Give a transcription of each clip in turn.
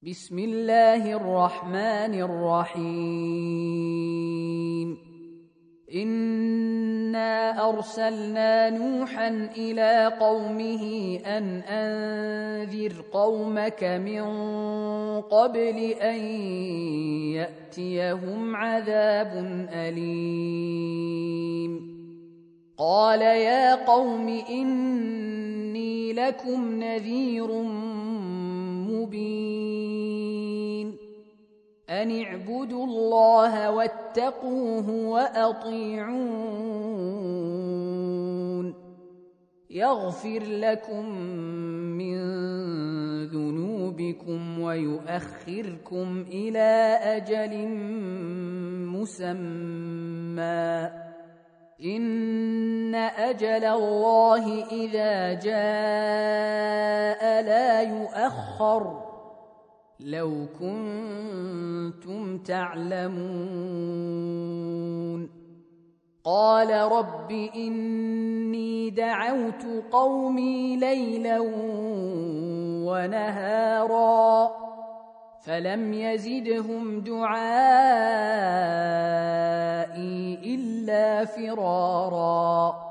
بسم الله الرحمن الرحيم. إنا أرسلنا نوحا إلى قومه أن أنذر قومك من قبل أن يأتيهم عذاب أليم. قال يا قوم إني لكم نذير مبين أن اعبدوا الله واتقوه وأطيعون يغفر لكم من ذنوبكم ويؤخركم إلى أجل مسمى إن أجل الله إذا جاء لا يؤخر لو كنتم تعلمون. قال رب إني دعوت قومي ليلا ونهارا فلم يزدهم دعائي إلا فرارا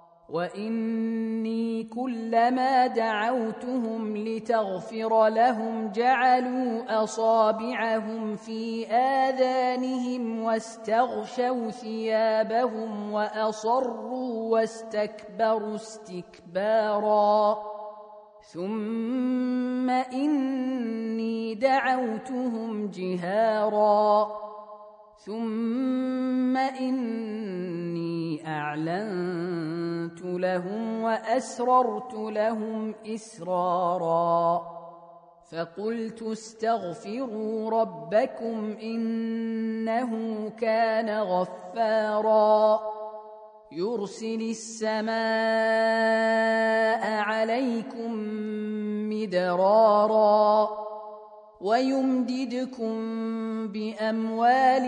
وإني كلما دعوتهم لتغفر لهم جعلوا أصابعهم في آذانهم واستغشوا ثيابهم وأصروا واستكبروا استكبارا ثم إني دعوتهم جهارا ثم إني أعلنت لهم وأسررت لهم إسرارا فقلت استغفروا ربكم إنه كان غفارا يرسل السماء عليكم مدرارا ويمددكم بأموال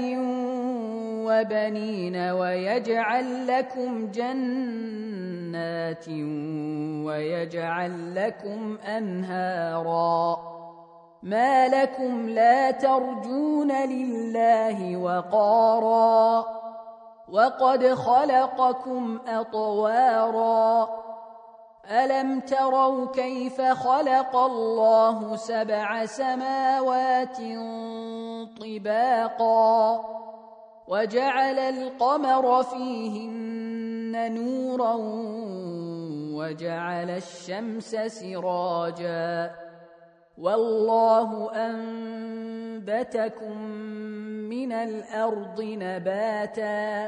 وبنين ويجعل لكم جنات ويجعل لكم أنهارا ما لكم لا ترجون لله وقارا وقد خلقكم أطوارا ألم تروا كيف خلق الله 7 سماوات طباقا وجعل القمر فيهن نورا وجعل الشمس سراجا والله أنبتكم من الأرض نباتا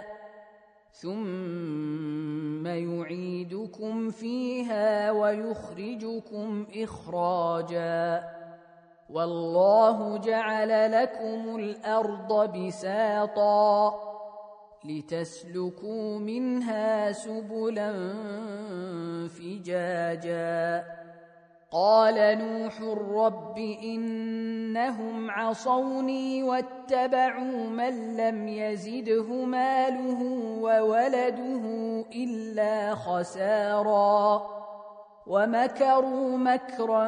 ثم يعيدكم فيها ويخرجكم إخراجا والله جعل لكم الأرض بساطا لتسلكوا منها سبلا فجاجا قال نوح رب إنهم عصوني واتبعوا من لم يزده ماله وولده إلا خسارا ومكروا مكرا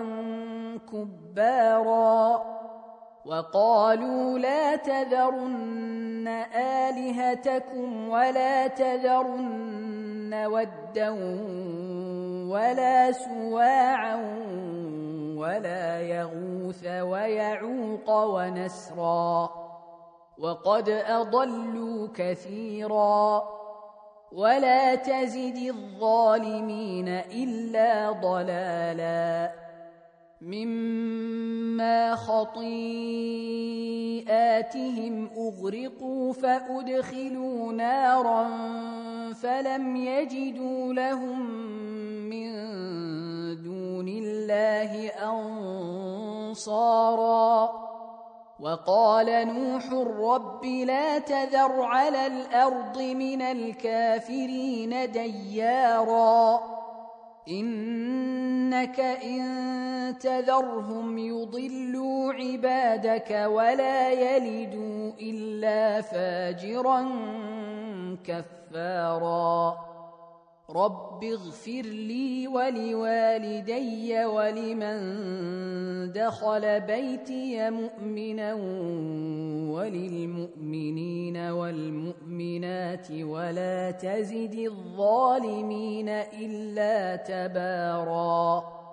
كبارا وقالوا لا تذرن آلهتكم ولا تذرن ودا ولا سواعا ولا يغوث ويعوق ونسرا وقد أضلوا كثيرا ولا تزد الظالمين إلا ضلالا مما خطيئاتهم أغرقوا فأدخلوا نارا فلم يجدوا لهم من دون الله أنصارا وقال نوح رب لا تذر على الأرض من الكافرين ديارا إنك إن تذرهم يضلوا عبادك ولا يلدوا إلا فاجرا كفارا رب اغفر لي ولوالدي ولمن دخل بيتي مؤمنا وللمؤمنين والمؤمنات ولا تزد الظالمين إلا تباراً.